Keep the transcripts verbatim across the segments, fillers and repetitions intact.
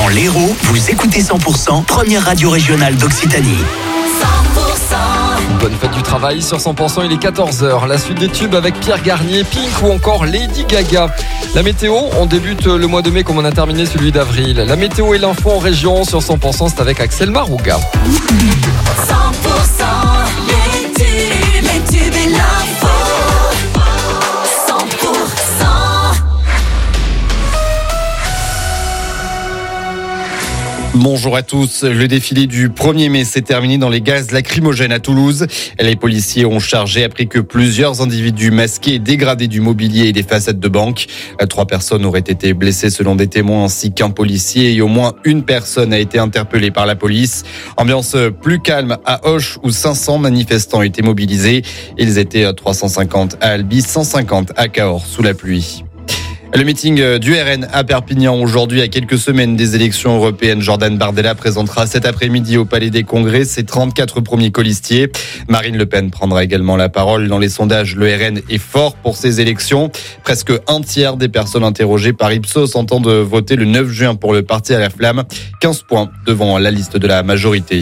Dans l'Hérault, vous écoutez cent pour cent, première radio régionale d'Occitanie. cent pour cent. Bonne fête du travail sur cent pour cent, il est quatorze heures. La suite des tubes avec Pierre Garnier, Pink ou encore Lady Gaga. La météo, on débute le mois de mai comme on a terminé celui d'avril. La météo et l'info en région sur cent pour cent, c'est avec Axel Marouga. cent pour cent, les tubes, les tubes et l'info. cent pour cent. Bonjour à tous. Le défilé du premier mai s'est terminé dans les gaz lacrymogènes à Toulouse. Les policiers ont chargé après que plusieurs individus masqués et dégradés du mobilier et des façades de banque. Trois personnes auraient été blessées selon des témoins ainsi qu'un policier et au moins une personne a été interpellée par la police. Ambiance plus calme à Auch où cinq cents manifestants étaient mobilisés. Ils étaient trois cent cinquante à Albi, cent cinquante à Cahors sous la pluie. Le meeting du R N à Perpignan aujourd'hui, à quelques semaines des élections européennes. Jordan Bardella présentera cet après-midi au Palais des Congrès ses trente-quatre premiers colistiers. Marine Le Pen prendra également la parole. Dans les sondages, le R N est fort pour ces élections. Presque un tiers des personnes interrogées par Ipsos entendent voter le neuf juin pour le parti à la flamme. quinze points devant la liste de la majorité.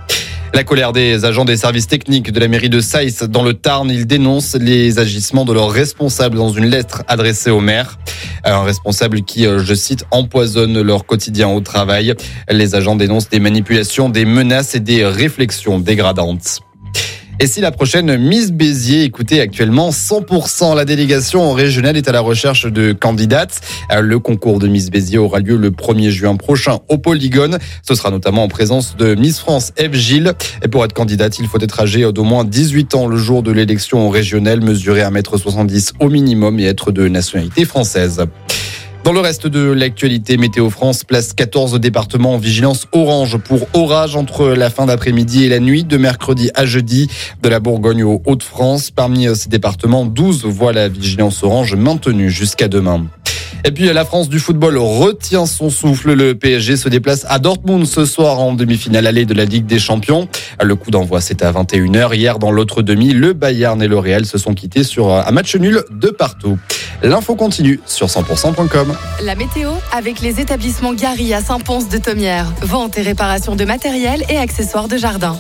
La colère des agents des services techniques de la mairie de Saïs dans le Tarn. Ils dénoncent les agissements de leurs responsables dans une lettre adressée au maire. Un responsable qui, je cite, empoisonne leur quotidien au travail. Les agents dénoncent des manipulations, des menaces et des réflexions dégradantes. Et si la prochaine Miss Béziers, écoutez actuellement cent pour cent, la délégation régionale est à la recherche de candidates. Le concours de Miss Béziers aura lieu le premier juin prochain au Polygone. Ce sera notamment en présence de Miss France Eve Gilles. Et pour être candidate, il faut être âgé d'au moins dix-huit ans le jour de l'élection régionale, mesurer un mètre soixante-dix au minimum et être de nationalité française. Dans le reste de l'actualité, Météo France place quatorze départements en vigilance orange pour orage entre la fin d'après-midi et la nuit de mercredi à jeudi, de la Bourgogne aux Hauts-de-France. Parmi ces départements, douze voient la vigilance orange maintenue jusqu'à demain. Et puis la France du football retient son souffle. Le P S G se déplace à Dortmund ce soir en demi-finale allée de la Ligue des Champions. Le coup d'envoi, c'est à vingt et une heures. Hier, dans l'autre demi, le Bayern et le Real se sont quittés sur un match nul de partout. L'info continue sur cent pour cent point com. La météo avec les établissements Gary à Saint-Pons de Thomières. Vente et réparation de matériel et accessoires de jardin.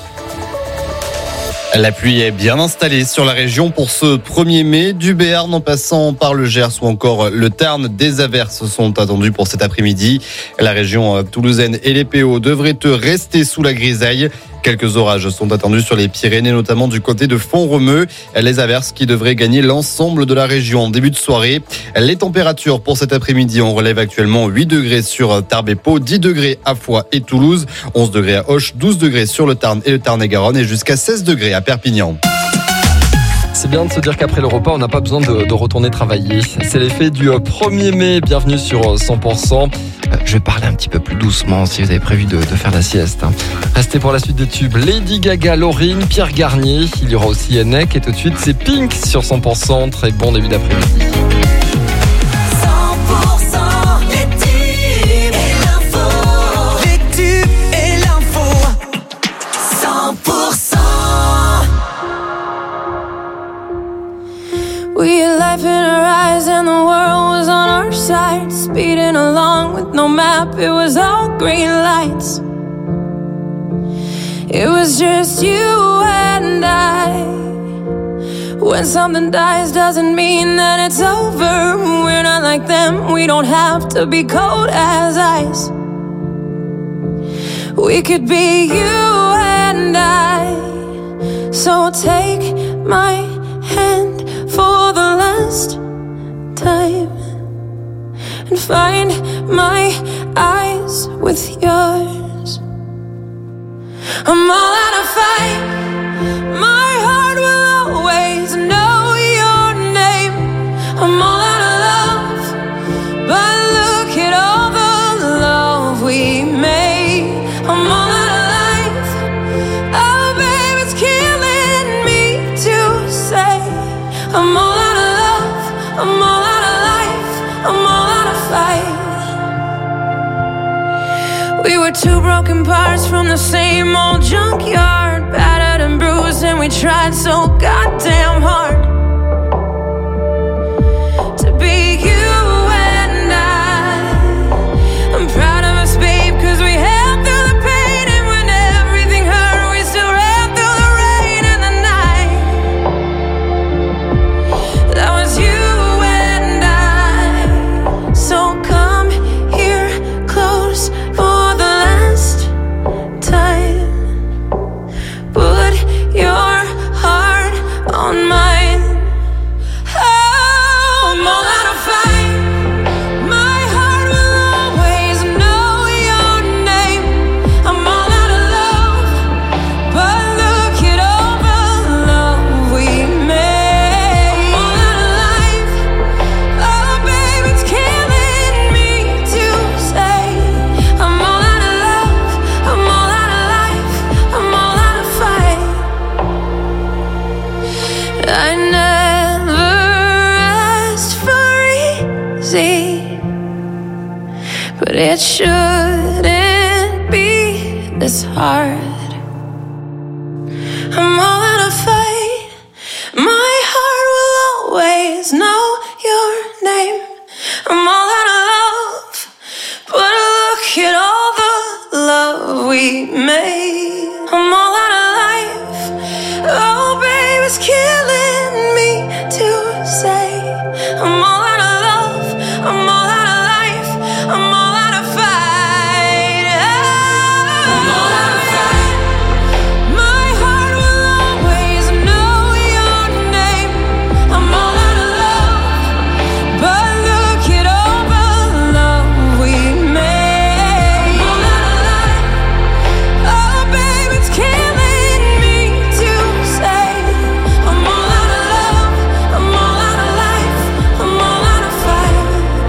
La pluie est bien installée sur la région pour ce premier mai. Du Béarn en passant par le Gers ou encore le Tarn, des averses sont attendues pour cet après-midi. La région toulousaine et les P O devraient rester sous la grisaille. Quelques orages sont attendus sur les Pyrénées, notamment du côté de Font-Romeu. Les averses qui devraient gagner l'ensemble de la région en début de soirée. Les températures pour cet après-midi, on relève actuellement huit degrés sur Tarbes et Pau, dix degrés à Foix et Toulouse, onze degrés à Auch, douze degrés sur le Tarn et le Tarn-et-Garonne et jusqu'à seize degrés à Perpignan. C'est bien de se dire qu'après le repas, on n'a pas besoin de, de retourner travailler. C'est l'effet du premier mai. Bienvenue sur cent pour cent. Euh, je vais parler un petit peu plus doucement si vous avez prévu de, de faire la sieste. Hein. Restez pour la suite des tubes. Lady Gaga, Laurine, Pierre Garnier. Il y aura aussi Yannick. Et tout de suite, c'est Pink sur cent pour cent. Très bon début d'après-midi. cent pour cent, les tubes et l'info. Les tubes et l'info. cent pour cent. We had life in our eyes and the world was on our side. Speeding along with no map, it was all green lights. It was just you and I. When something dies doesn't mean that it's over. We're not like them, we don't have to be cold as ice. We could be you and I. So take my hand for the last time and find my eyes with yours. I'm all out of fight. My heart will always know your name. I'm all out of love, but look at all the love we made. I'm all out of life. Oh babe, it's killing me to say I'm all out of love, I'm all out of life, I'm all out of fight. We were two broken parts from the same old junkyard, battered and bruised, and we tried so goddamn hard to be you and I. I'm proud of us, babe, but it shouldn't be this hard. I'm all out of fight. My heart will always know your name. I'm all out of love, but look at all the love we made. I'm all out of life. Oh, babe, it's killing me to say I'm all out of love. I'm all out of life. I'm all out of fight. Oh, I'm all out of fight. My heart will always know your name. I'm all out of love, but look at all the love we made. I'm all out of life. Oh, babe, it's killing me to say I'm all out of love. I'm all out of life. I'm all out of fight.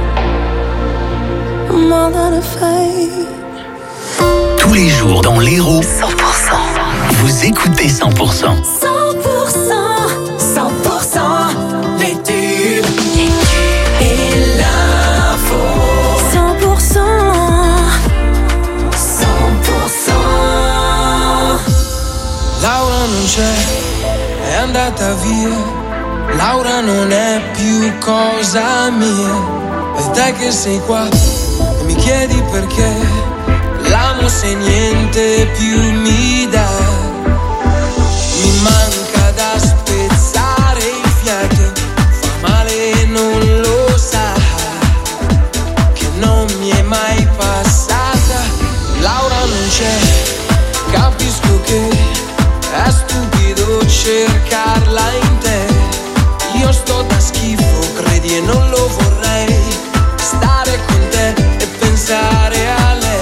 I'm all out of fight. Tous les jours dans l'Hérault, cent pour cent. Vous écoutez cent pour cent. cent pour cent, cent pour cent, les tubes et l'info. cent pour cent, cent pour cent. Laura non c'è, è andata via. Laura non è più cosa mia. E te che sei qua e mi chiedi perché. L'amo se niente più mi dà. Mi manca da spezzare il fiato. Fa male e non lo sa, che non mi è mai passata. Laura non c'è, capisco che è stupido cercarla in te. Io sto da schifo, credi e non lo vorrei. Stare con te e pensare a lei.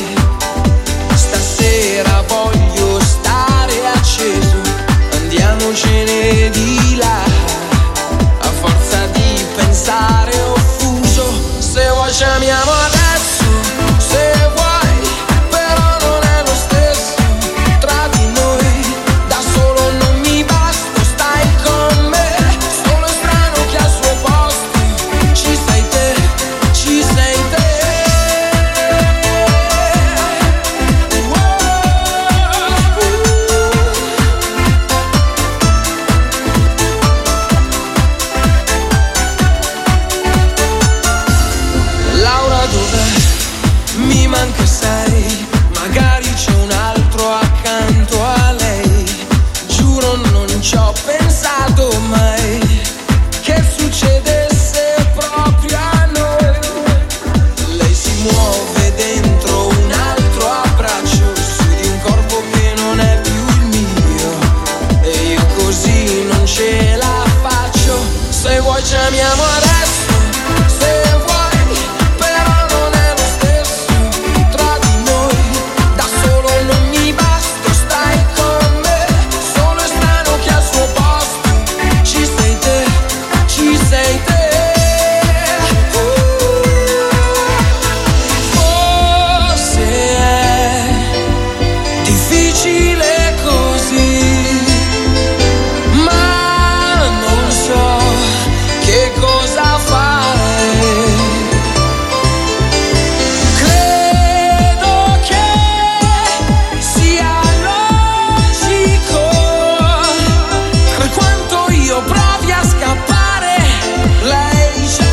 Stasera voglio stare acceso, andiamocene di là. A forza di pensare offuso, se vuoi ci amiamo adesso, se vuoi, però non è lo stesso tra di noi. Da solo non mi basta, stai con me. Solo è strano che al suo posto ci sei te, ci sei te. Laura dov'è? Mi manca sai, magari c'è un altro accanto a lei. Giuro non ci ho pensato mai che succedesse proprio a noi. Lei si muove dentro un altro abbraccio, su di un corpo che non è più il mio. E io così non ce la faccio. Se vuoi ci amiamo adesso, se vuoi, però non è lo stesso tra di noi. Da solo non mi basta, stai con me. Solo è strano che al suo posto ci sei te, ci sei te. Forse è difficile così, ma non so che cosa fare. Credo che sia logico, per quanto io provi a scappare, lei c'è.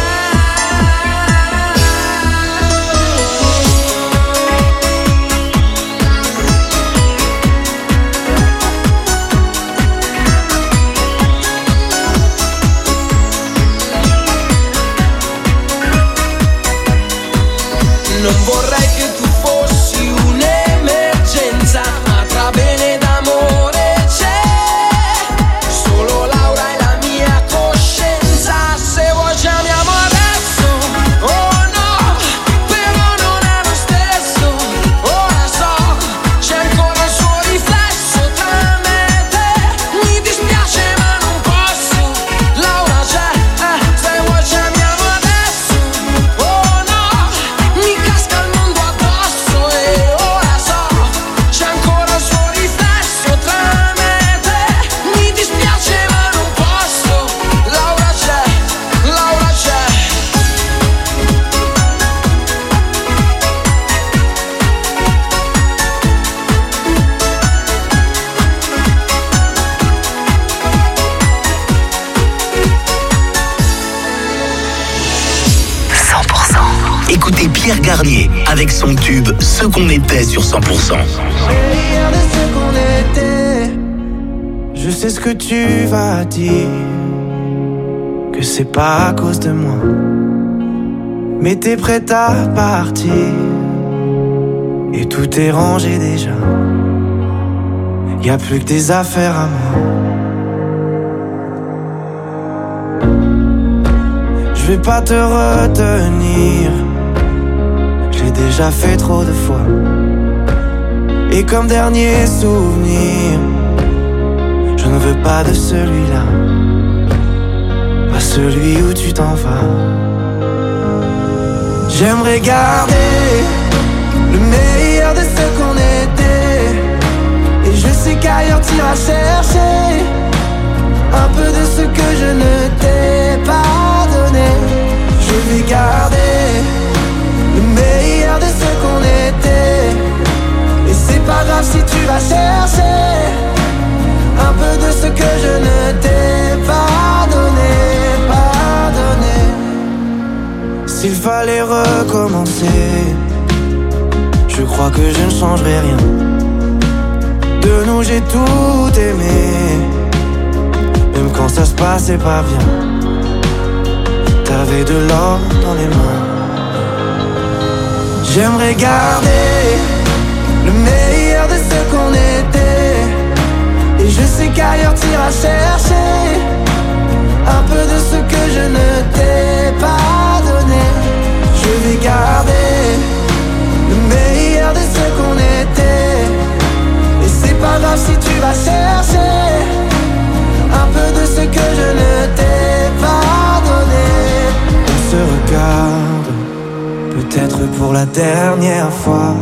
Non vorrei che tu fossi un'emergenza, ma tra bene ed amore c'è solo Laura e la mia coscienza. Se vuoi ci amiamo adesso, oh no, però non è lo stesso. Ora so, c'è ancora il suo riflesso tra me e te. Mi dispiace ma non posso, Laura c'è, eh, se vuoi ci amiamo adesso, oh no, mi casca il mondo addosso. écoutez Pierre Garnier avec son tube Ce qu'on était sur cent pour cent. Regarde ce qu'on était. Je sais ce que tu vas dire, que c'est pas à cause de moi, mais t'es prête à partir et tout est rangé déjà. Y'a plus que des affaires à moi. Je vais pas te retenir, j'ai déjà fait trop de fois. Et comme dernier souvenir, je ne veux pas de celui-là, pas celui où tu t'en vas. J'aimerais garder le meilleur de ce qu'on était, et je sais qu'ailleurs t'iras chercher un peu de ce que je ne t'ai pas donné. Je vais garder le meilleur de ce qu'on était, et c'est pas grave si tu vas chercher un peu de ce que je ne t'ai pas donné, pas donné. S'il fallait recommencer, je crois que je ne changerai rien. De nous j'ai tout aimé, même quand ça se passait pas bien. T'avais de l'or dans les mains. J'aimerais garder le meilleur de ce qu'on était, et je sais qu'ailleurs t'iras chercher un peu de ce que je ne t'ai pas donné. Je vais garder le meilleur de ce qu'on était, et c'est pas grave si tu vas chercher un peu de ce que je ne t'ai pas donné. On se regarde, peut-être pour la dernière fois,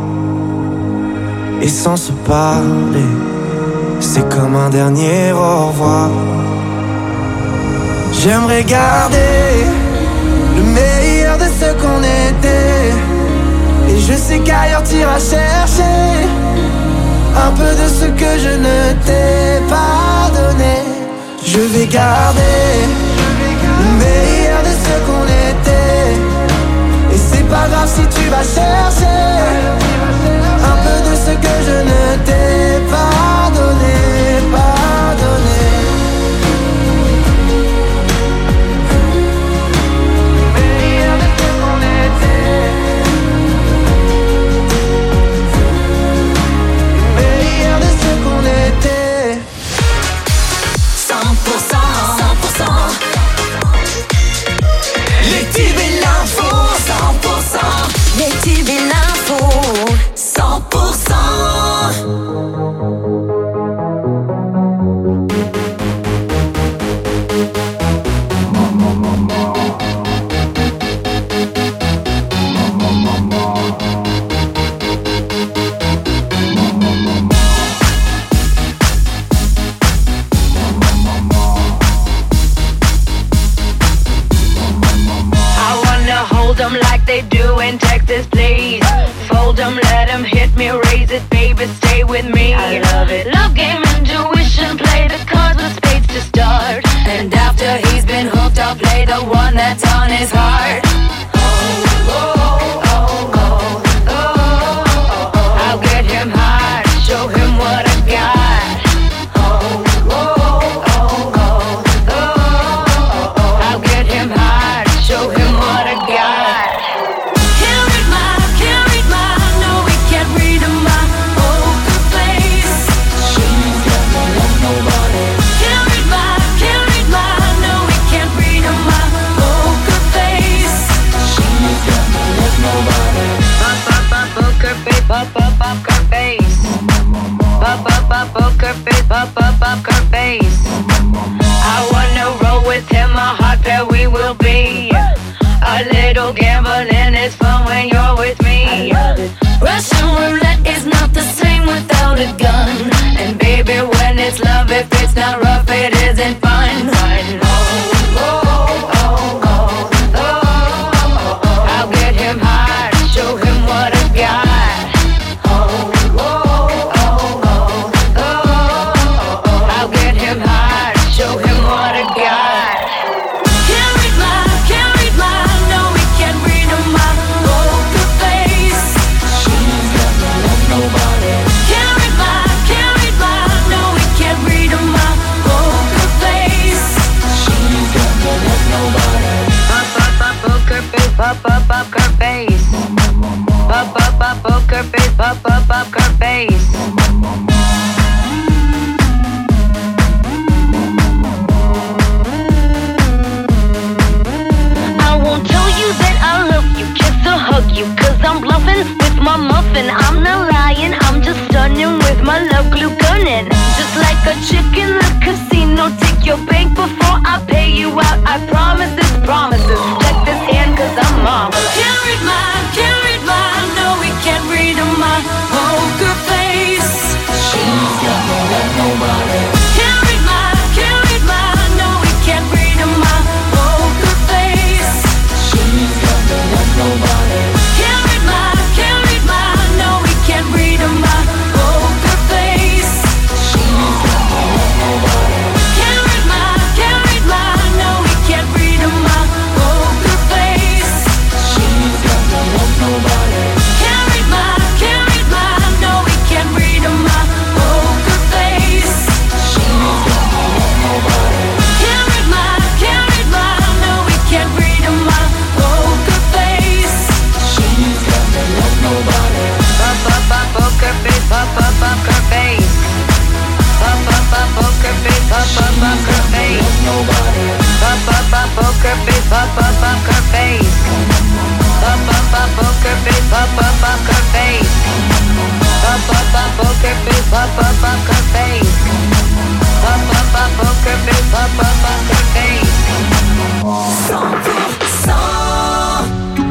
et sans se parler, c'est comme un dernier au revoir. J'aimerais garder le meilleur de ce qu'on était, et je sais qu'ailleurs t'iras chercher un peu de ce que je ne t'ai pas donné. Je vais garder le meilleur de ce qu'on était, et c'est pas grave si tu vas chercher un peu de ce que je ne t'ai pas donné, pas donné. Le meilleur de ce qu'on était, le meilleur de ce qu'on était. cent pour cent, cent pour cent. Les tubes et l'info, cent pour cent. Les tubes et l'info, cent pour cent. Like they do in Texas, please. Fold them, let them hit me, raise it, baby, stay with me. I love it. Love game, intuition, play the cards with spades to start. And after he's been hooked, I'll play the one that's on his heart. Oh, oh, oh, oh, oh, oh, oh. I'll get him hard, show him what I got. Oh, oh, oh, oh, oh, oh, oh. I'll get him hard, show him what I got. Up, up, up, her face. Up, up, up, poker face. Up, up, up, her face. I wanna roll with him, a hot pair we will be. A little gambling is fun when you're with me. Russian roulette is not the same without a gun. And baby, when it's love, if it's not rough, it isn't fun. Oh, oh, oh, oh, oh, oh, oh. I'll get him hard, show him what I got. Can't read my, can't read my, no, we can't read my Pop up up poker face, pop up poker face. I won't tell you that I love you, kiss or hug you, cause I'm bluffing with my muffin. I'm not lying, I'm just stunning with my love glue gunning. Just like a chick in the casino, take your bank before I pay you out. I promise this, promises. Check this hand cause I'm marvelous. Can't read mine, can't read mine. No, we can't read my poker face. She's got more than nobody. Can't read mine, can't read mine. No, we can't read my poker face. She's got more than nobody. Can't read mine, can't read mine. No, we can't read my poker face. She's got more than nobody. Can't read mine, can't read mine. No, we can't read my poker face. She's got more than nobody. Can't read mine, can't read mine. No, we can't read my poker face. She's got more than nobody. Can't read mine, can't read mine. No, we can't read my poker face. She's got more than nobody. Pop up up poker face, pop up poker face. Pop up up poker face, pop up poker face. Pop up up poker face, pop up poker face. Pop up up poker face, pop up poker face. Pop up up poker face, pop up poker face. Pop up up poker face, pop up poker face. cent pour cent.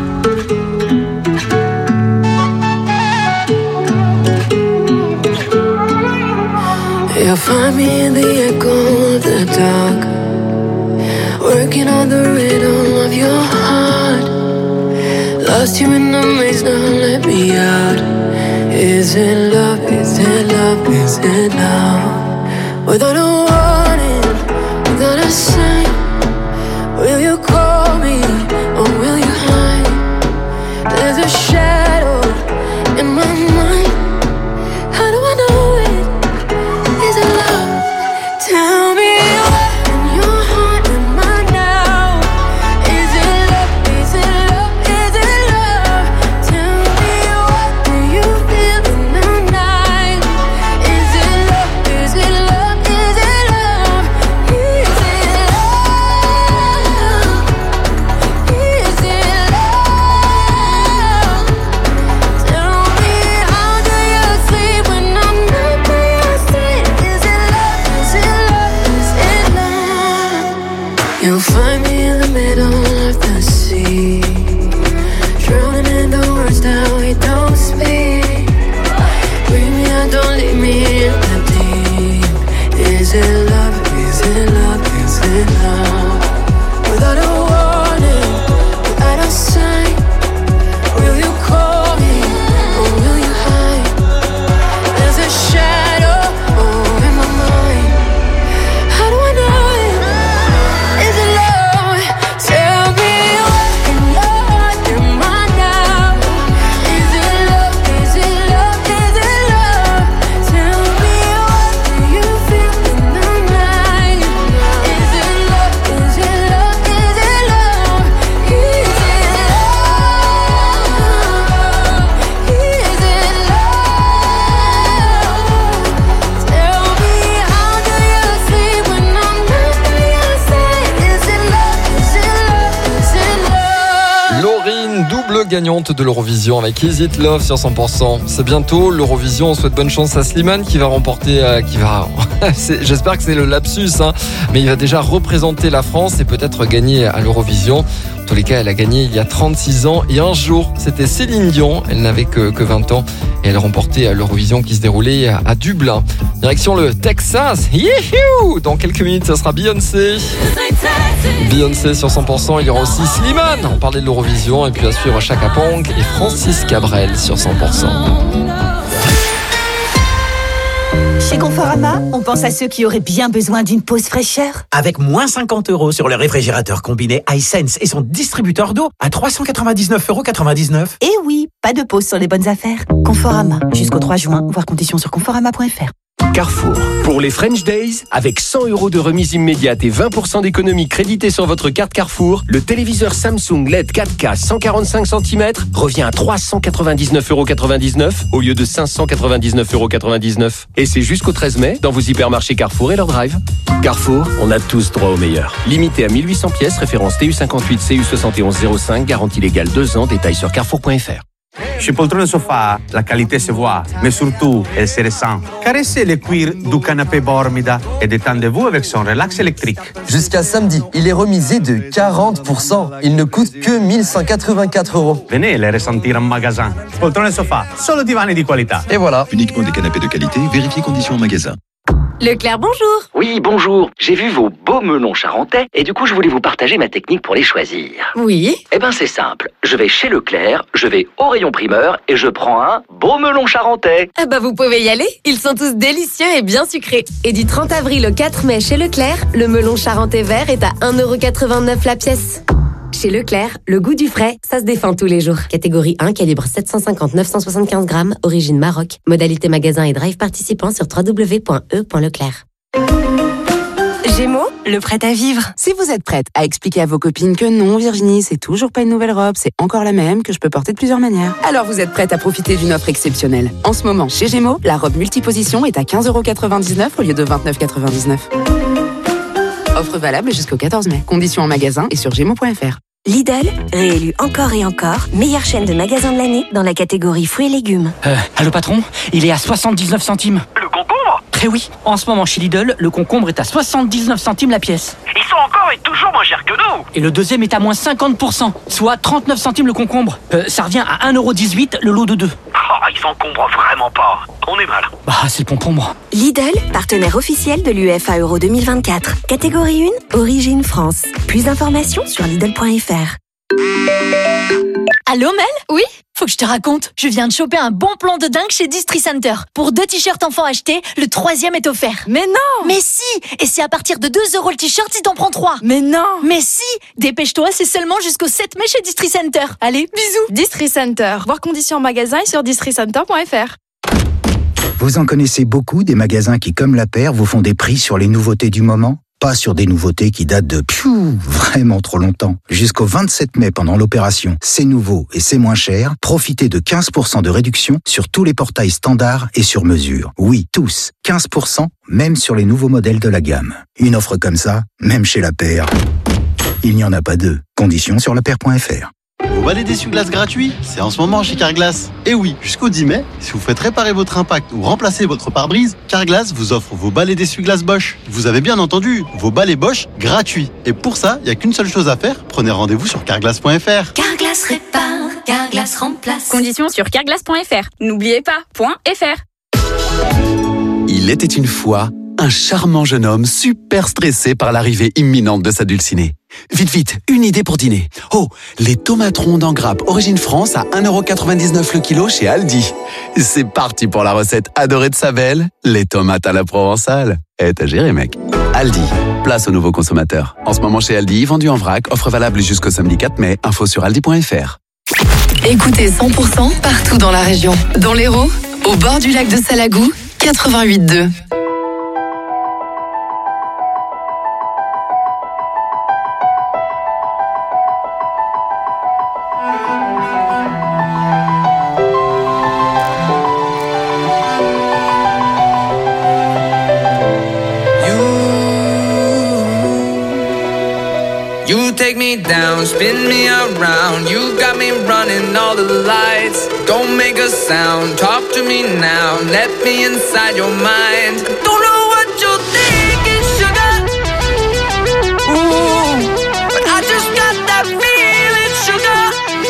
You'll find me in the echo of the dark, working on the rhythm of your heart. Lost you in the maze, now let me out. Is it love, is it love, is it love? Without a warning, without a sign, will you call me or will you hide? There's a shadow in my mind. How do I know it? Is it love? Tell me what in your heart am I now? Is it love? Is it love? Is it love? Tell me what do you feel in the night? Is it love? Is it love? Is it love? Is it love? Is it love? Tell me how do you sleep when I'm not by your side? Is it love? Is it love? Is it love? You'll find me in the middle of the sea, drowning in the words that we don't speak. Bring me out, don't leave me in the deep. Is it love? Is it love? Is it love? Without a warning, without a sign, will you call me or will you hide? There's a shadow oh, in my mind. How do I know it? Is it love? Tell me what in your heart am I now? Is it love? Is it love? Is it love? Tell me what do you feel in the night? Is it love? Is it love? Is it love? Is it love? Is it love? Tell me how do you sleep when I'm not by your side? Is it love? Is it love? Is it love? Laurine, double gagnante de l'Eurovision avec Is It Love sur cent pour cent. C'est bientôt l'Eurovision. On souhaite bonne chance à Slimane qui va remporter, euh, qui va. c'est, j'espère que c'est le lapsus, hein, mais il va déjà représenter la France et peut-être gagner à l'Eurovision. En tous les cas, elle a gagné il y a trente-six ans et un jour. C'était Céline Dion. Elle n'avait que, que vingt ans et elle remportait l'Eurovision qui se déroulait à, à Dublin. Direction le Texas. Youhou! Dans quelques minutes, ça sera Beyoncé. Beyoncé sur cent pour cent. Il y aura aussi Slimane. On parlait de l'Eurovision et puis à suivre Chaka Ponk et Francis Cabrel sur cent pour cent. Chez Conforama, on pense à ceux qui auraient bien besoin d'une pause fraîcheur. Avec moins cinquante euros sur le réfrigérateur combiné iSense et son distributeur d'eau à trois cent quatre-vingt-dix-neuf euros quatre-vingt-dix-neuf. Et oui, pas de pause sur les bonnes affaires. Conforama, jusqu'au trois juin, voir conditions sur conforama point f r. Carrefour. Pour les French Days, avec cent euros de remise immédiate et vingt pour cent d'économie créditée sur votre carte Carrefour, le téléviseur Samsung L E D quatre K cent quarante-cinq centimètres revient à trois cent quatre-vingt-dix-neuf euros quatre-vingt-dix-neuf au lieu de cinq cent quatre-vingt-dix-neuf euros quatre-vingt-dix-neuf. Et c'est jusqu'au treize mai dans vos hypermarchés Carrefour et leur drive. Carrefour, on a tous droit au meilleur. Limité à mille huit cents pièces, référence T U cinquante-huit C U soixante et onze zéro cinq, garantie légale deux ans, détails sur carrefour point f r. Chez Poltrone Sofa, la qualité se voit, mais surtout, elle se ressent. Caressez le cuir du canapé Bormida et détendez-vous avec son relax électrique. Jusqu'à samedi, il est remisé de quarante pour cent. Il ne coûte que mille cent quatre-vingt-quatre euros. Venez le ressentir en magasin. Poltrone Sofa, solo divani di qualità. Et voilà. Uniquement des canapés de qualité, vérifiez conditions en magasin. Leclerc, bonjour. Oui, bonjour. J'ai vu vos beaux melons charentais et du coup, je voulais vous partager ma technique pour les choisir. Oui. Eh ben, c'est simple. Je vais chez Leclerc, je vais au rayon primeur et je prends un beau melon charentais. Ah bah, vous pouvez y aller. Ils sont tous délicieux et bien sucrés. Et du trente avril au quatre mai chez Leclerc, le melon charentais vert est à un euro quatre-vingt-neuf la pièce. Chez Leclerc, le goût du frais, ça se défend tous les jours. Catégorie un, calibre sept cent cinquante à neuf cent soixante-quinze grammes, origine Maroc. Modalité magasin et drive participant sur w w w point e point leclerc. Gémeaux, le prêt à vivre. Si vous êtes prête à expliquer à vos copines que non, Virginie, c'est toujours pas une nouvelle robe, c'est encore la même, que je peux porter de plusieurs manières, alors vous êtes prête à profiter d'une offre exceptionnelle. En ce moment, chez Gémeaux, la robe multiposition est à quinze euros quatre-vingt-dix-neuf au lieu de vingt-neuf euros quatre-vingt-dix-neuf. Offre valable jusqu'au quatorze mai. Conditions en magasin et sur gémeaux point f r. Lidl, réélu encore et encore, meilleure chaîne de magasins de l'année dans la catégorie fruits et légumes. Euh, allô patron, il est à soixante-dix-neuf centimes. Le concombre ? Eh oui, en ce moment chez Lidl, le concombre est à soixante-dix-neuf centimes la pièce. Ils sont encore et toujours moins chers que nous. Et le deuxième est à moins cinquante pour cent, soit trente-neuf centimes le concombre. Euh, ça revient à un euro dix-huit le lot de deux. Oh, ils s'encombrent vraiment pas. On est mal. Bah, c'est le concombre. Lidl, partenaire officiel de l'U F A Euro deux mille vingt-quatre. Catégorie un, origine France. Plus d'informations sur lidl point f r. Allô Mel ? Oui ? Faut que je te raconte, je viens de choper un bon plan de dingue chez Distri Center. Pour deux t-shirts enfants achetés, le troisième est offert. Mais non ! Mais si ! Et c'est à partir de deux euros le t-shirt si t'en prends trois. Mais non ! Mais si ! Dépêche-toi, c'est seulement jusqu'au sept mai chez Distri Center. Allez, bisous ! Distri Center. Voir conditions en magasin et sur distri center point f r. Vous en connaissez beaucoup des magasins qui, comme la paire, vous font des prix sur les nouveautés du moment ? Pas sur des nouveautés qui datent de piou, vraiment trop longtemps. Jusqu'au vingt-sept mai, pendant l'opération C'est nouveau et c'est moins cher, profitez de quinze pour cent de réduction sur tous les portails standards et sur mesure. Oui, tous. quinze pour cent, même sur les nouveaux modèles de la gamme. Une offre comme ça, même chez la paire, il n'y en a pas deux. Conditions sur la paire point f r. Vos balais d'essuie-glace gratuits, c'est en ce moment chez Carglass. Et oui, jusqu'au dix mai, si vous faites réparer votre impact ou remplacer votre pare-brise, Carglass vous offre vos balais d'essuie-glace Bosch. Vous avez bien entendu, vos balais Bosch gratuits. Et pour ça, il n'y a qu'une seule chose à faire, prenez rendez-vous sur carglass point f r. Carglass répare, Carglass remplace. Conditions sur carglass point f r. N'oubliez pas, .fr. Il était une fois un charmant jeune homme super stressé par l'arrivée imminente de sa dulcinée. Vite, vite, une idée pour dîner. Oh, les tomates rondes en grappe Origine France à un euro quatre-vingt-dix-neuf le kilo chez Aldi. C'est parti pour la recette adorée de sa belle, les tomates à la provençale. Eh, t'as géré, mec. Aldi, place aux nouveaux consommateurs. En ce moment chez Aldi, vendu en vrac, offre valable jusqu'au samedi quatre mai, info sur aldi point f r. Écoutez cent pour cent partout dans la région. Dans l'Hérault, au bord du lac de Salagou, quatre-vingt-huit deux. You take me down, spin me around. You got me running all the lights. Don't make a sound, talk to me now. Let me inside your mind. Don't know what you're thinking, sugar. Ooh, but I just got that feeling, sugar.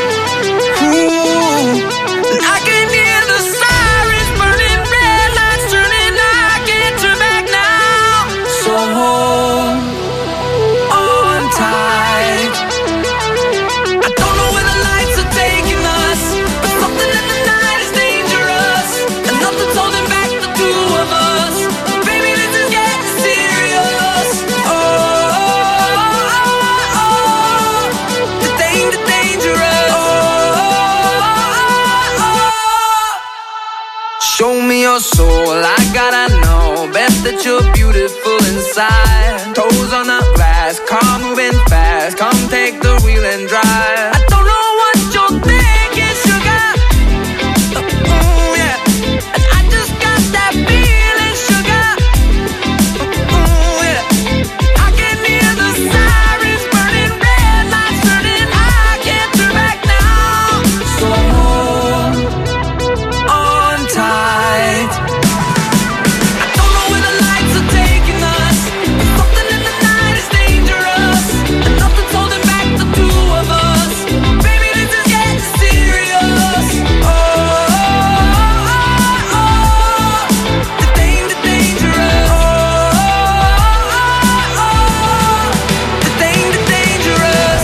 Ooh, and I can hear the sirens burning, red lights turning. I can't turn back now. So hold on tight. I don't know where the lights are taking us, but something in the night is dangerous, and nothing's holding back the two of us. Baby, this is getting serious. Oh, oh, oh, oh. The danger, dangerous. Oh, oh, oh. Show me your soul, I gotta know. best that you're beautiful inside. Toes on the glass, car moving fast. Come take the wheel and drive. I don't know what you're thinking, sugar. Ooh, yeah. And I just got that feeling, sugar. Ooh, yeah. I can hear the sirens burning, red lights turning. I can't turn back now. So hold on tight. I don't know where the lights are taking us, but something in the night is dangerous, and nothing's holding back the two of us. Baby, this is getting serious. Oh, oh, oh, oh. The danger, dangerous. Oh, oh, oh. The danger, dangerous.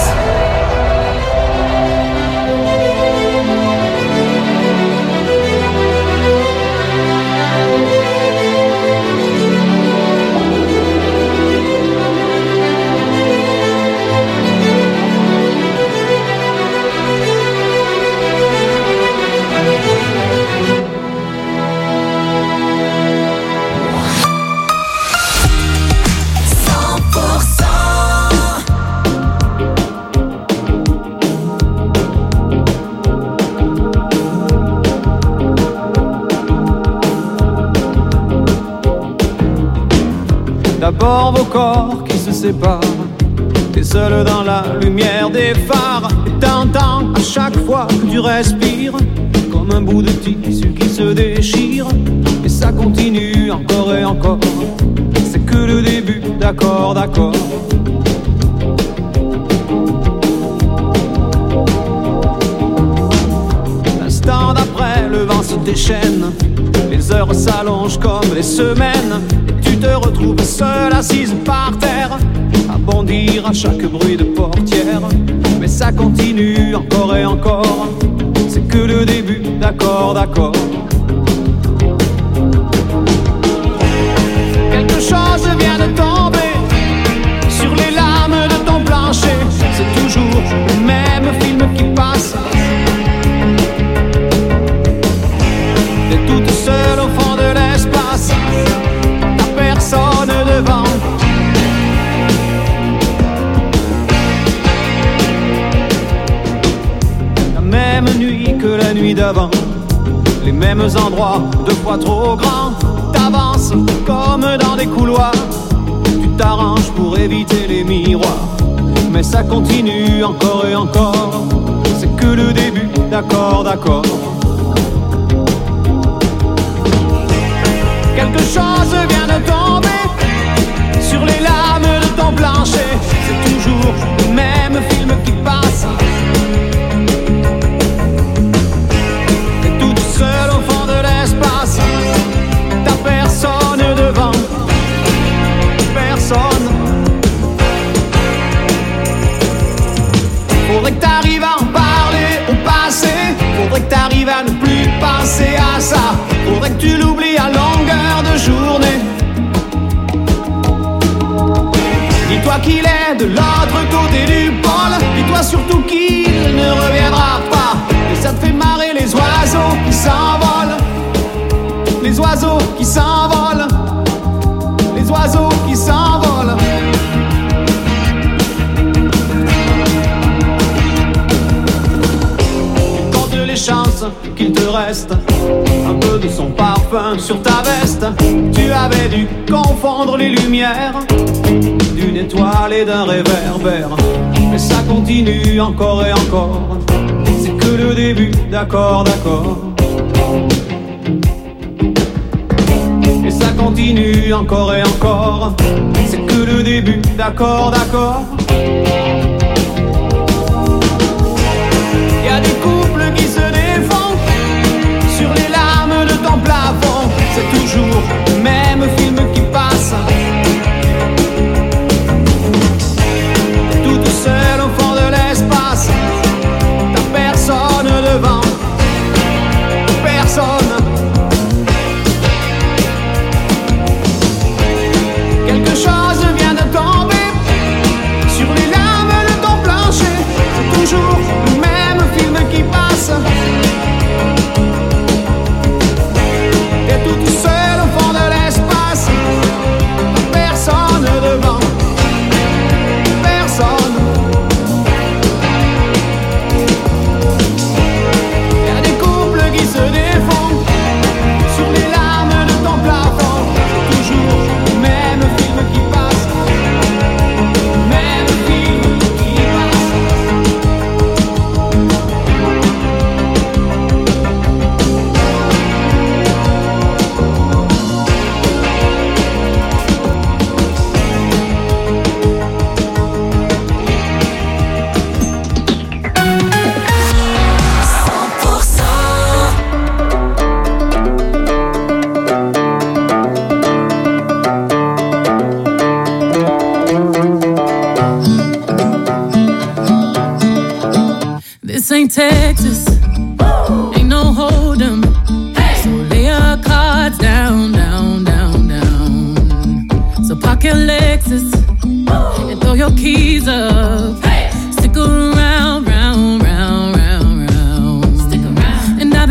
cent pour cent. D'abord vos corps qui se séparent, t'es seul dans la lumière des phares. Et t'entends à chaque fois que tu respires comme un bout de tissu qui se déchire. Et ça continue encore et encore, c'est que le début, d'accord, d'accord. L'instant d'après, le vent se déchaîne, les heures s'allongent comme les semaines. Et tu te retrouves seule assise par terre, à bondir à chaque bruit de portière. Mais ça continue encore et encore, c'est que le début, d'accord, d'accord. Quelque chose vient de tomber sur les lames de ton plancher. C'est toujours le même film qui passe. T'es toute seule au fond de l'espace, t'as personne devant. La même nuit que la nuit d'avant, les mêmes endroits, deux fois trop grands. T'avances comme dans des couloirs, tu t'arranges pour éviter les miroirs. Mais ça continue encore et encore, c'est que le début, d'accord, d'accord. Quelque chose vient de tomber sur les lames de ton plancher. C'est toujours le même film qui passe. T'es toute seule au fond de l'espace, t'as personne devant, personne. Faudrait que t'arrives à en parler au passé, faudrait que t'arrives à ne plus penser à ça. Faudrait que tu l'oublies à longueur de journée. Dis-toi qu'il est de l'autre côté du pôle, dis-toi surtout qu'il ne reviendra pas. Et ça te fait marrer les oiseaux qui s'envolent, les oiseaux qui s'envolent, les oiseaux qui s'envolent. Compte les chances qu'il te reste un peu de son parfum sur ta veste. Tu avais dû confondre les lumières d'une étoile et d'un réverbère. Mais ça continue encore et encore, c'est que le début, d'accord, d'accord. Et ça continue encore et encore, c'est que le début, d'accord, d'accord. Y a des couples qui se défont sur les lames de ton plafond. C'est toujours le même film qui passe. Toute seule au fond de l'espace, t'as personne devant, personne. Quelque chose vient de tomber sur les lames de ton plancher. C'est toujours le même film qui passe. T'es toute seule au fond de l'espace,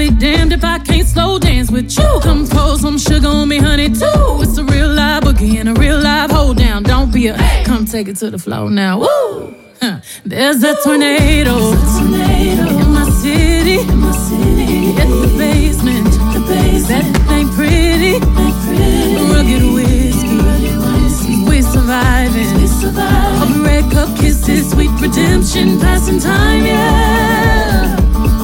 be damned if I can't slow dance with you. Come pour some sugar on me, honey, too. It's a real live boogie and a real live hold down. Don't be a hey. Come take it to the floor now. Woo! Huh. There's a tornado, There's a tornado. In my city, in my city. At the basement, the basement. That ain't pretty, ain't pretty. Rugged whiskey, rugged whiskey. We surviving, we surviving. All the red cup kisses, sweet redemption, passing time, yeah.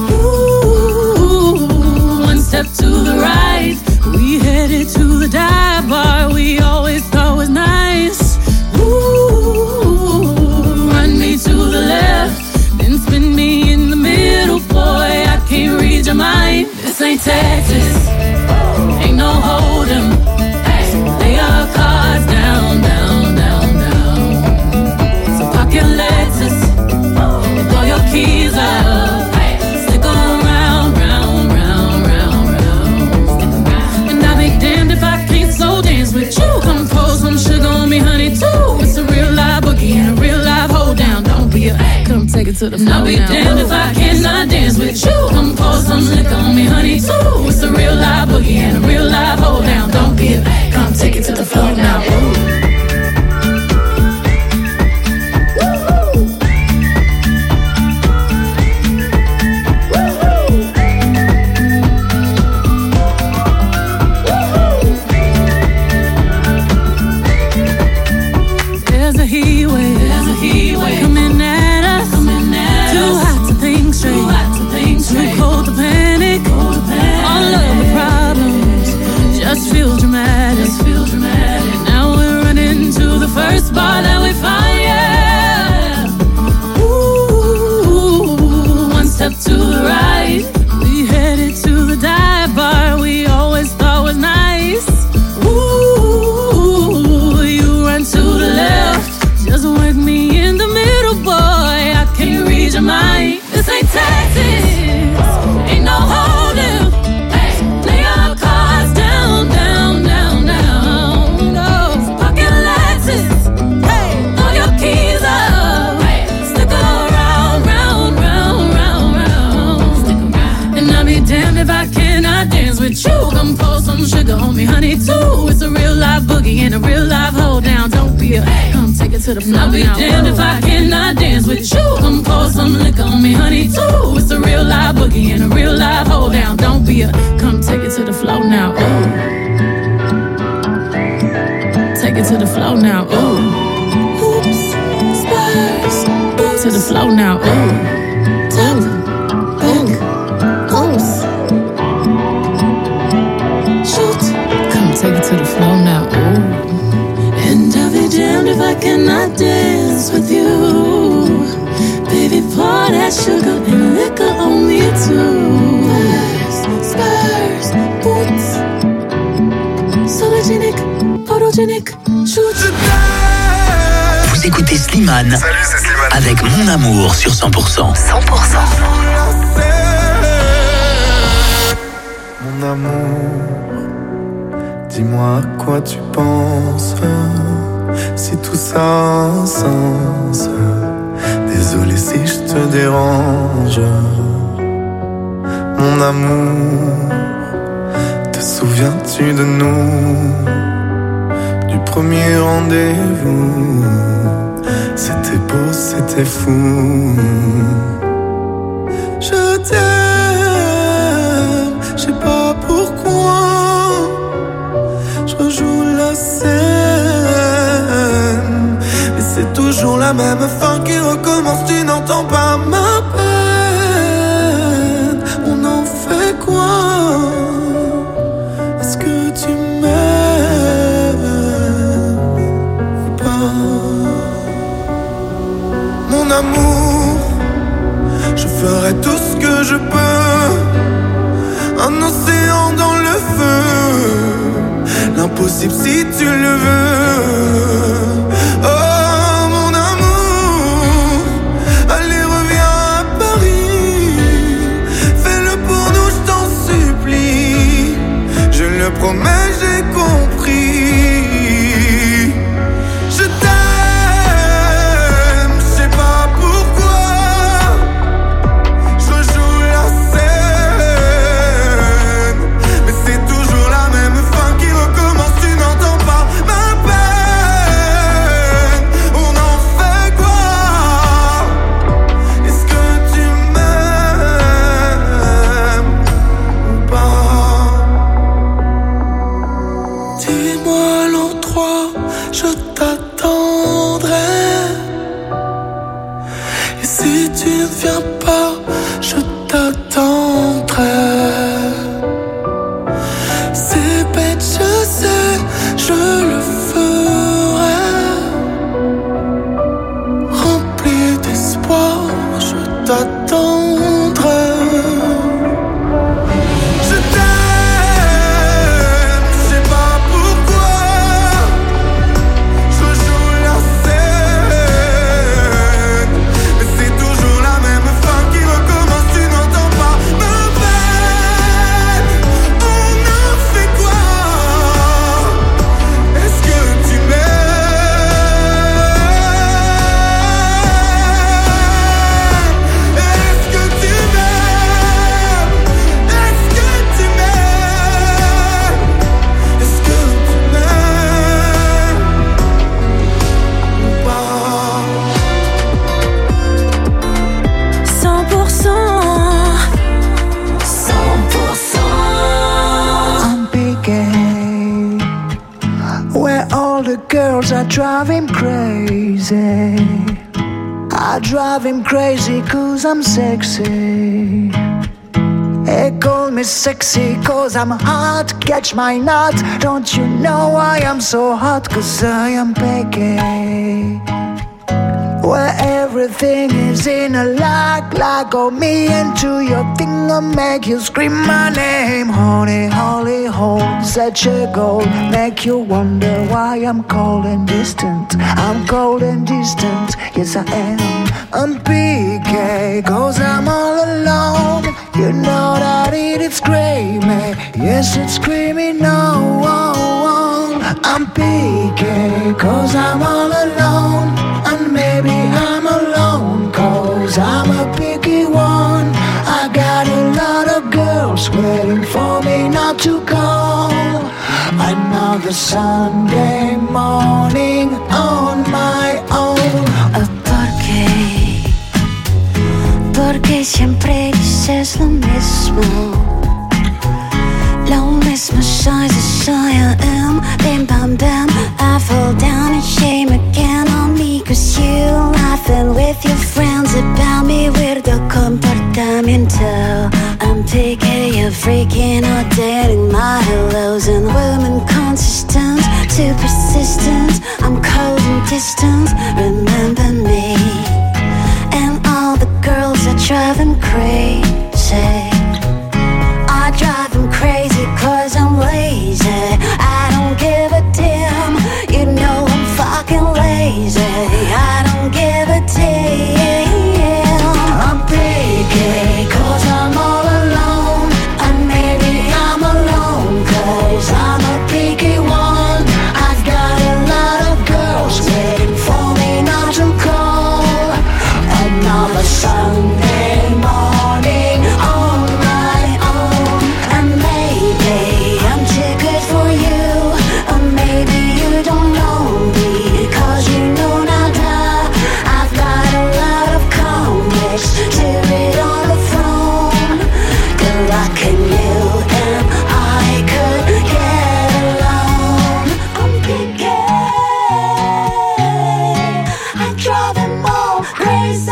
Ooh, one step to the right, we headed to the dive bar we always thought was nice. Ooh, run me to the left, then spin me in the middle, boy, I can't read your mind. This ain't Texas, ain't no hold'em. Hey, lay your cards down, down, down, down. So park your Lexus and throw your keys up. Hey, stick around, round, round, round, round. And I'll be damned if I can't slow dance with you. Come pour some sugar on me, honey, too. It's a real live boogie and a real live hold down. Don't be a come take it to the floor. I'll be damned if I cannot dance with you. Come pour some liquor on me, honey, too. It's a real live boogie and a real live hold down. Don't be a come take it to the floor now. Ooh. Feel dramatic, feel dramatic. Now we're running to the first bar that we find, yeah. Ooh, one step to the right, we headed to the dive bar we always thought was nice. Ooh, you run to the left, just work me in the middle, boy, I can't read your mind. This ain't Texas, ain't no hold'em. If I cannot dance with you, come pour some sugar on me, honey, too. It's a real live boogie and a real live hold down. Don't be a come take it to the floor. I'll be damned if I cannot dance with you. Come pour some liquor on me, honey, too. It's a real live boogie and a real live hold down. Don't be a come take it to the floor now. Ooh. Take it to the floor now. Ooh. Hoops, spurs, boots to the floor now. Ooh. Top, back, oops. Take it to the floor now, ooh. And I'll be damned if I cannot dance with you. Baby, pour that sugar and liquor on me too. Spurs, spurs, boots. Sologenic, photogenic, shoot. Vous écoutez Slimane. Salut, c'est Slimane. Avec Mon Amour sur cent pour cent. cent pour cent. Mon amour, dis-moi à quoi tu penses, si tout ça a un sens. Désolé si je te dérange. Mon amour, te souviens-tu de nous, du premier rendez-vous? C'était beau, c'était fou. Je t'aime, je sais pas pourquoi. Je rejoue la scène, mais c'est toujours la même fin qui recommence. Tu n'entends pas ma peine. On en fait quoi? Est-ce que tu m'aimes ou pas? Mon amour, je ferai tout ce que je peux. Un océan dans le feu, l'impossible si tu le veux. Oh mon amour, allez reviens à Paris. Fais-le pour nous, je t'en supplie. Je le promets, j'ai compris. Je t'aime, je sais pas pourquoi. Je rejoue la scène, girls, I drive him crazy. I drive him crazy cause I'm sexy. They call me sexy cause I'm hot. Catch my nut. Don't you know I am so hot? Cause I am picky. Where everything is in a lock. Lock on me into your finger. Make you scream my name. Honey, holy hold. Such a goal. Make you wonder why I'm cold and distant. I'm cold and distant. Yes I am. I'm P K cause I'm all alone. You know that it is screaming. Yes it's screaming no. I'm P K cause I'm all alone. And maybe I'm alone cause I'm a picky one. I got a lot of girls waiting for me not to call. Another Sunday morning on my own. Porque siempre dices lo mismo. Lo mismo soy, so soy I am. Bim bam bam, I fall down and shame again on me. Cause you laughing with your friends about me. Weirdo comportamiento. I'm picky, you're freaking out, dating my hellos. And women consistent, too persistent. I'm cold and distant, remember me. Girls that drive him crazy. I drive him crazy cause I'm lazy. I don't give a damn. You know I'm fucking lazy. I don't give a damn. I'm picky cause I'm all alone. And maybe I'm alone cause I'm a picky one. I've got a lot of girls waiting for me not to call. Another Sunday morning on my own. And maybe I'm too good for you. Or maybe you don't know me cause you know nada. I've got a lot of complex to read on the phone. Good luck and you and I could get along. I'm picky. I drive them all crazy.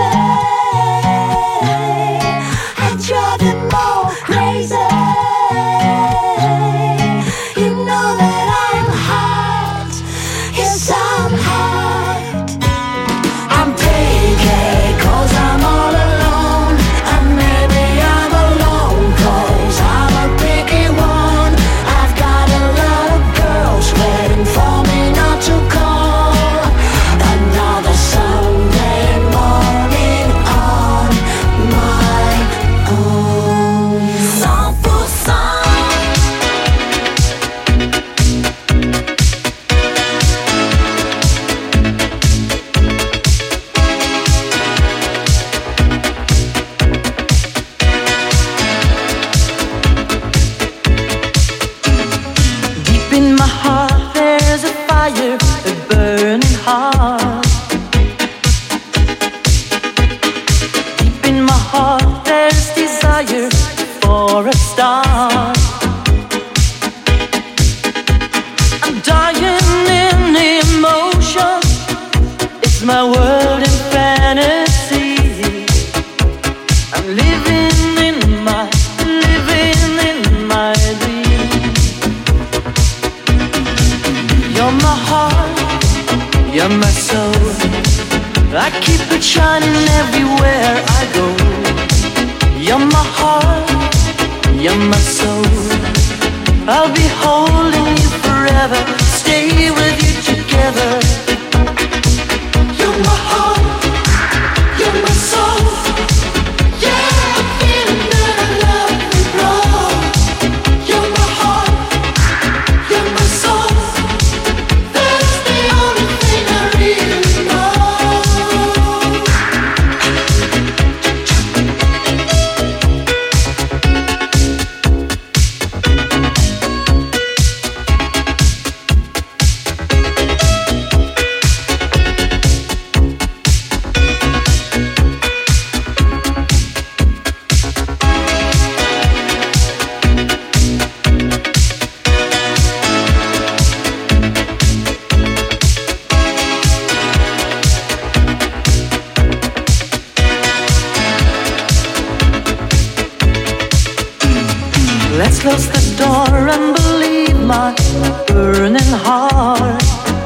let's close the door and believe my burning heart.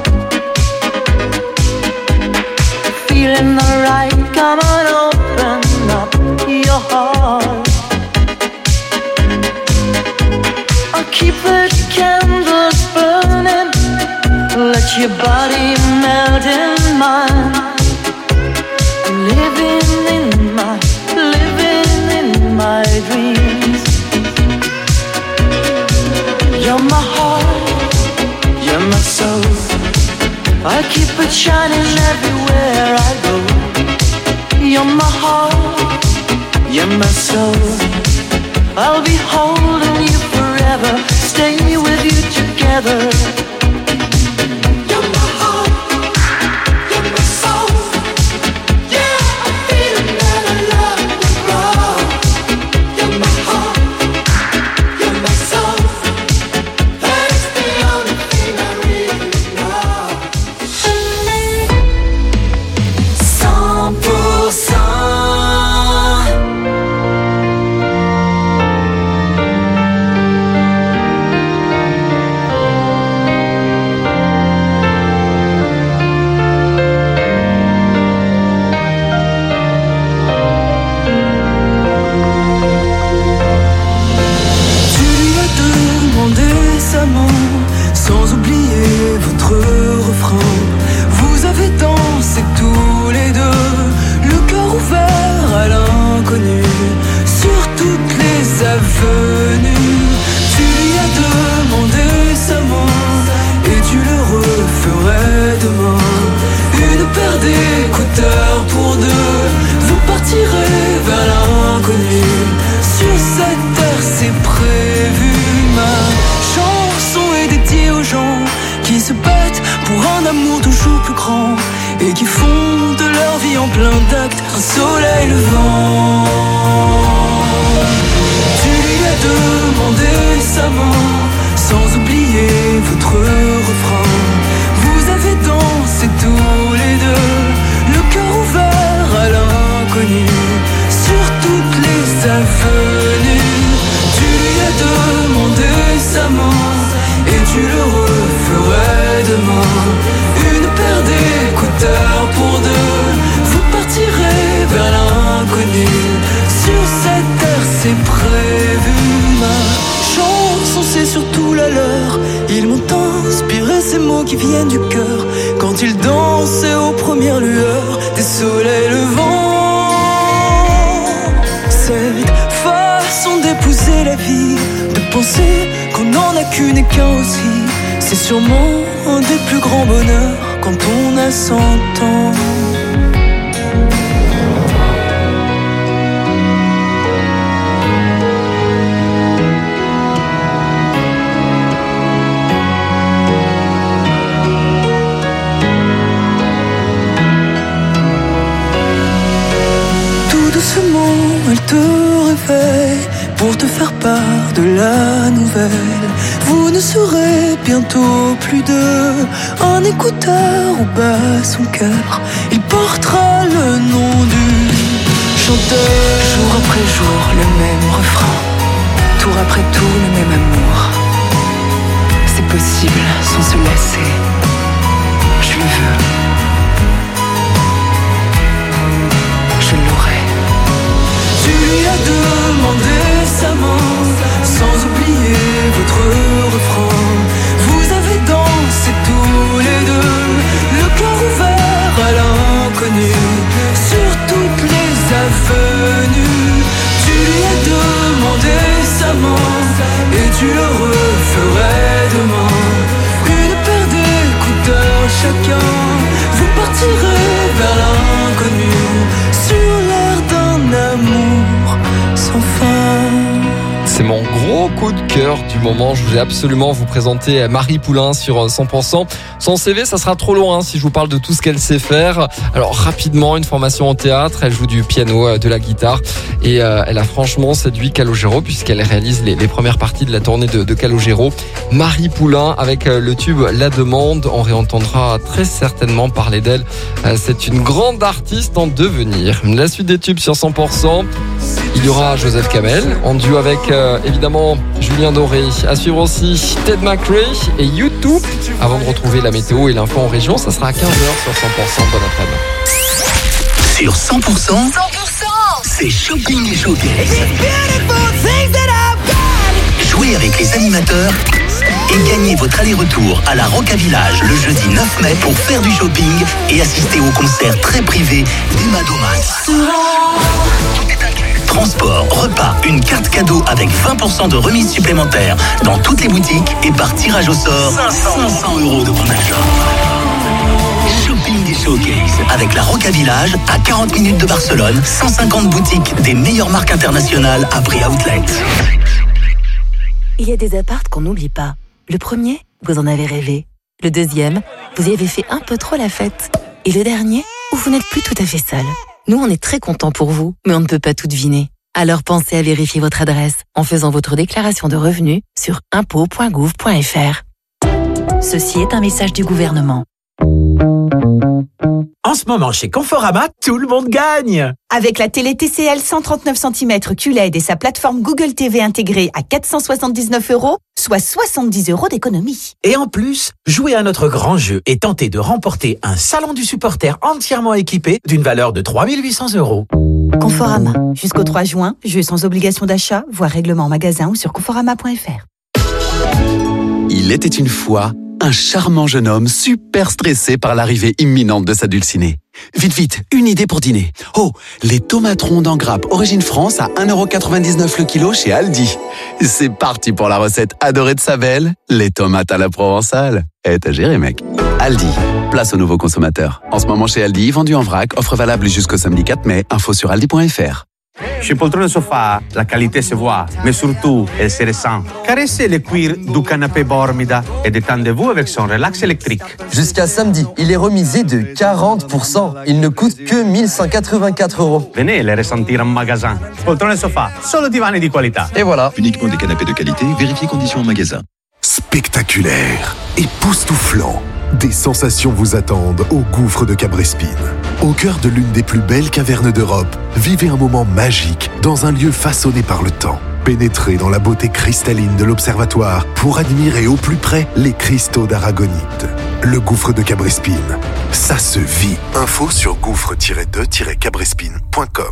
Feeling alright, come on, open up your heart. I'll keep the candles burning, let your body melt in mine. Living in my, living in my dreams. You're my heart, you're my soul. I keep it shining everywhere I go. You're my heart, you're my soul. I'll be holding you forever, stay with you together. Son cœur, il portera le nom du chanteur. Jour après jour, le même refrain, tour après tour, le même amour. C'est possible sans se lasser, je le veux, je l'aurai. Tu lui as demandé sa main, sans oublier votre refrain. Vous avez dansé tous les deux, le cœur ouvert à l'inconnu, sur toutes les avenues. Tu lui as demandé sa main, et tu le referais demain. Une paire d'écouteurs chacun, vous partirez vers l'inconnu, sur l'air d'un amour sans fin. C'est mon gros coup de cœur du moment. Je voulais absolument vous présenter Marie Poulain sur cent pour cent. Son C V, ça sera trop long hein, si je vous parle de tout ce qu'elle sait faire. Alors rapidement, une formation en théâtre, elle joue du piano, de la guitare et euh, elle a franchement séduit Calogero puisqu'elle réalise les, les premières parties de la tournée de, de Calogero. Marie Poulain avec le tube La Demande, on réentendra très certainement parler d'elle. C'est une grande artiste en devenir. La suite des tubes sur cent pour cent. Il y aura Joseph Kamel en duo avec euh, évidemment Julien Doré. À suivre aussi Ted McRae et YouTube. Avant de retrouver la météo et l'info en région, ça sera à quinze heures sur cent pour cent. Bon après-midi. Sur cent pour cent, c'est Shopping et Showcase. Jouez avec les animateurs et gagnez votre aller-retour à la Roca Village le jeudi neuf mai pour faire du shopping et assister au concert très privé d'Emma Domas. Transport, repas, une carte cadeau avec vingt pour cent de remise supplémentaire dans toutes les boutiques et par tirage au sort, cinq cents euros de bon d'achat. Shopping et Showcase avec la Roca Village à quarante minutes de Barcelone, cent cinquante boutiques des meilleures marques internationales à prix outlet. Il y a des apparts qu'on n'oublie pas. Le premier, vous en avez rêvé. Le deuxième, vous y avez fait un peu trop la fête. Et le dernier, où vous n'êtes plus tout à fait seul. Nous, on est très contents pour vous, mais on ne peut pas tout deviner. Alors pensez à vérifier votre adresse en faisant votre déclaration de revenus sur impôts point gouv point fr. Ceci est un message du gouvernement. En ce moment, chez Conforama, tout le monde gagne! Avec la télé T C L cent trente-neuf centimètres Q L E D et sa plateforme Google T V intégrée à quatre cent soixante-dix-neuf euros, soit soixante-dix euros d'économie. Et en plus, jouez à notre grand jeu et tentez de remporter un salon du supporter entièrement équipé d'une valeur de trois mille huit cents euros. Conforama. Jusqu'au trois juin, jeu sans obligation d'achat, voire règlement en magasin ou sur conforama point fr. Il était une fois un charmant jeune homme super stressé par l'arrivée imminente de sa dulcinée. Vite, vite, une idée pour dîner. Oh, les tomates rondes en grappe Origine France à un euro quatre-vingt-dix-neuf le kilo chez Aldi. C'est parti pour la recette adorée de sa belle, les tomates à la provençale. Eh, t'as géré, mec. Aldi, place aux nouveaux consommateurs. En ce moment chez Aldi, vendu en vrac, offre valable jusqu'au samedi quatre mai. Info sur aldi point fr. Chez Poltrone Sofa, la qualité se voit, mais surtout, elle se ressent. Caressez le cuir du canapé Bormida et détendez-vous avec son relax électrique. Jusqu'à samedi, il est remisé de quarante pour cent. Il ne coûte que mille cent quatre-vingt-quatre euros. Venez le ressentir en magasin. Poltrone Sofa, solo divani di qualità. Et voilà. Uniquement des canapés de qualité, vérifiez conditions en magasin. Spectaculaire, époustouflant. Des sensations vous attendent au gouffre de Cabrespine. Au cœur de l'une des plus belles cavernes d'Europe, vivez un moment magique dans un lieu façonné par le temps. Pénétrez dans la beauté cristalline de l'observatoire pour admirer au plus près les cristaux d'aragonite. Le gouffre de Cabrespine, ça se vit. Info sur gouffre tiret de tiret cabrespine point com.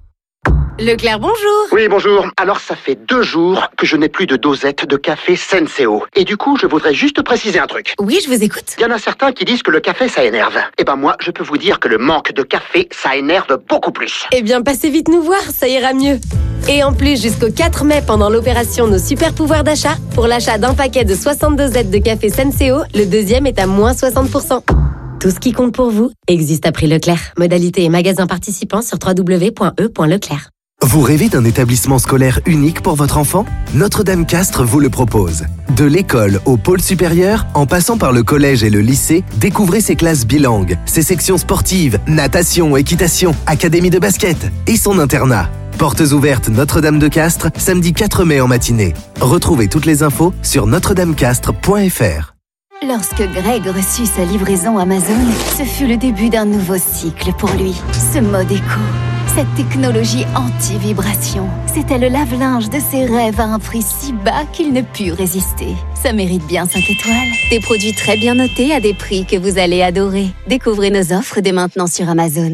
Leclerc, bonjour. Oui, bonjour. Alors, ça fait deux jours que je n'ai plus de dosette de café Senseo. Et du coup, je voudrais juste préciser un truc. Oui, je vous écoute. Il y en a certains qui disent que le café, ça énerve. Eh ben moi, je peux vous dire que le manque de café, ça énerve beaucoup plus. Eh bien, passez vite nous voir, ça ira mieux. Et en plus, jusqu'au quatre mai, pendant l'opération Nos Super Pouvoirs d'achat, pour l'achat d'un paquet de soixante dosettes de café Senseo, le deuxième est à moins soixante pour cent. Tout ce qui compte pour vous existe à prix Leclerc. Modalité et magasin participants sur w w w point e point leclerc. Vous rêvez d'un établissement scolaire unique pour votre enfant ? Notre-Dame-Castres vous le propose. De l'école au pôle supérieur, en passant par le collège et le lycée, découvrez ses classes bilingues, ses sections sportives, natation, équitation, académie de basket et son internat. Portes ouvertes Notre-Dame-de-Castres, samedi quatre mai en matinée. Retrouvez toutes les infos sur notre dame castres point fr. Lorsque Greg reçut sa livraison Amazon, ce fut le début d'un nouveau cycle pour lui. Ce mode éco, cette technologie anti-vibration, c'était le lave-linge de ses rêves à un prix si bas qu'il ne put résister. Ça mérite bien cinq étoiles. Des produits très bien notés à des prix que vous allez adorer. Découvrez nos offres dès maintenant sur Amazon.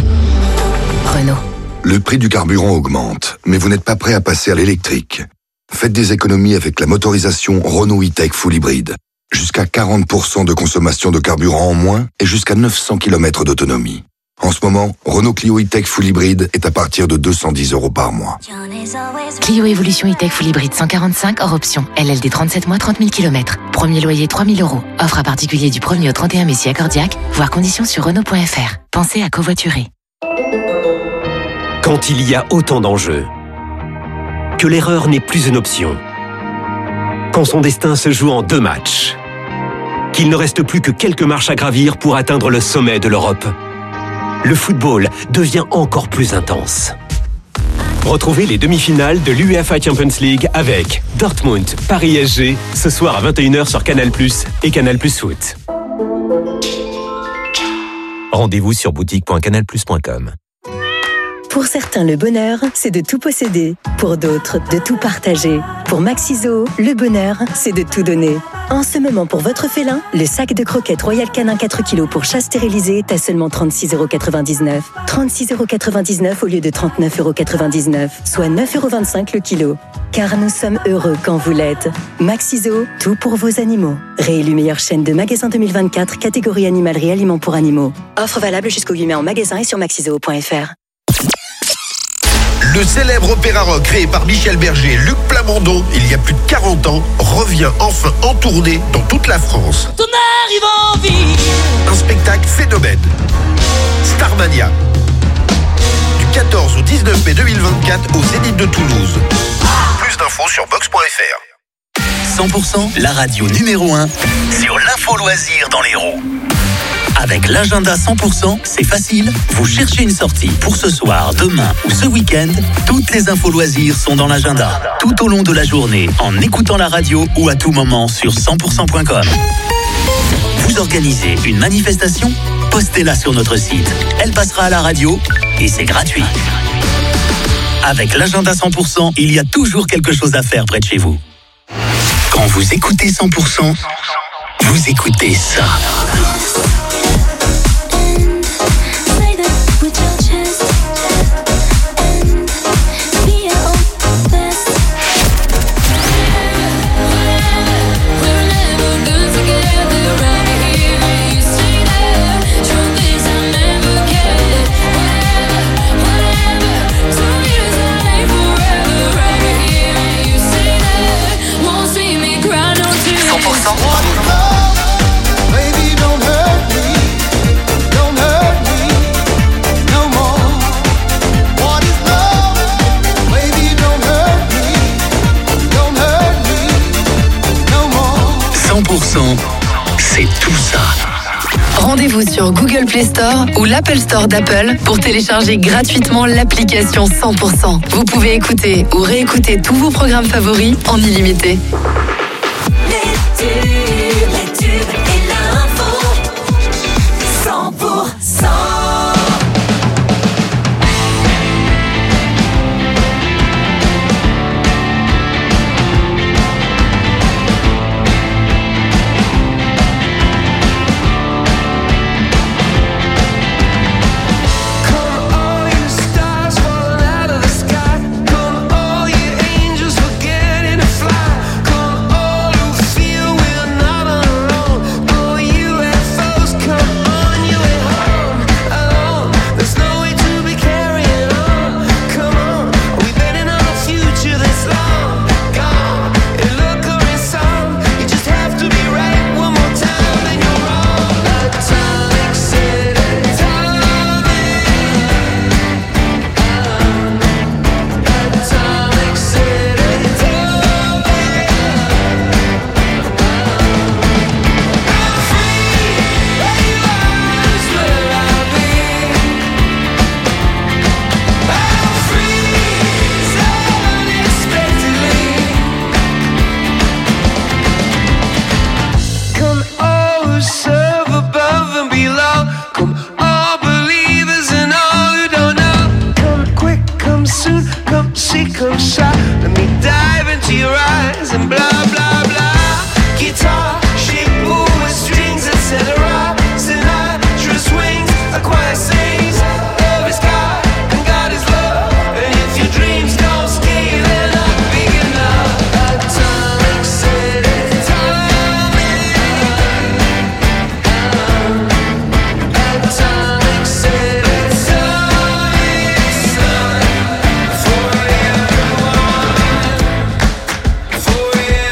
Renault. Le prix du carburant augmente, mais vous n'êtes pas prêt à passer à l'électrique. Faites des économies avec la motorisation Renault E-Tech Full Hybrid. Jusqu'à quarante pour cent de consommation de carburant en moins et jusqu'à neuf cents kilomètres d'autonomie. En ce moment, Renault Clio E-Tech Full Hybrid est à partir de deux cent dix euros par mois. Clio Evolution E-Tech Full Hybrid cent quarante-cinq hors option. L L D trente-sept mois, trente mille kilomètres. Premier loyer trois mille euros. Offre à particulier du premier au trente et un mai si accordiaque. Voir conditions sur Renault point fr. Pensez à covoiturer. Quand il y a autant d'enjeux, que l'erreur n'est plus une option, quand son destin se joue en deux matchs, qu'il ne reste plus que quelques marches à gravir pour atteindre le sommet de l'Europe, le football devient encore plus intense. Retrouvez les demi-finales de l'UEFA Champions League avec Dortmund, Paris S G, ce soir à vingt et une heures sur Canal plus et Canal plus Foot. Rendez-vous sur boutique point canal plus point com. Pour certains, le bonheur, c'est de tout posséder. Pour d'autres, de tout partager. Pour Maxiso, le bonheur, c'est de tout donner. En ce moment, pour votre félin, le sac de croquettes Royal Canin quatre kilos pour chat stérilisé est à seulement trente-six euros quatre-vingt-dix-neuf. trente-six euros quatre-vingt-dix-neuf au lieu de trente-neuf euros quatre-vingt-dix-neuf, soit neuf euros vingt-cinq le kilo. Car nous sommes heureux quand vous l'êtes. Maxiso, tout pour vos animaux. Réélu meilleure chaîne de magasins deux mille vingt-quatre, catégorie animalerie aliments pour animaux. Offre valable jusqu'au huit mai en magasin et sur maxiso point f r. Le célèbre opéra rock créé par Michel Berger et Luc Plamondon il y a plus de quarante ans revient enfin en tournée dans toute la France. Ton arrive en vie. Un spectacle phénomène. Starmania. Du quatorze au dix-neuf mai deux mille vingt-quatre au Zénith de Toulouse. Plus d'infos sur box point f r. cent pour cent, la radio numéro un sur l'info loisir dans l'Hérault. Avec l'agenda cent pour cent, c'est facile. Vous cherchez une sortie pour ce soir, demain ou ce week-end. Toutes les infos loisirs sont dans l'agenda. Tout au long de la journée, en écoutant la radio ou à tout moment sur cent pour cent point com. Vous organisez une manifestation ? Postez-la sur notre site. Elle passera à la radio et c'est gratuit. Avec l'agenda cent pour cent, il y a toujours quelque chose à faire près de chez vous. Quand vous écoutez cent pour cent, vous écoutez ça. cent pour cent, c'est tout ça. Rendez-vous sur Google Play Store ou l'Apple Store d'Apple pour télécharger gratuitement l'application cent pour cent. Vous pouvez écouter ou réécouter tous vos programmes favoris en illimité. Les tubes, les tubes et l'info. cent pour cent. For you.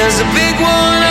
There's a big one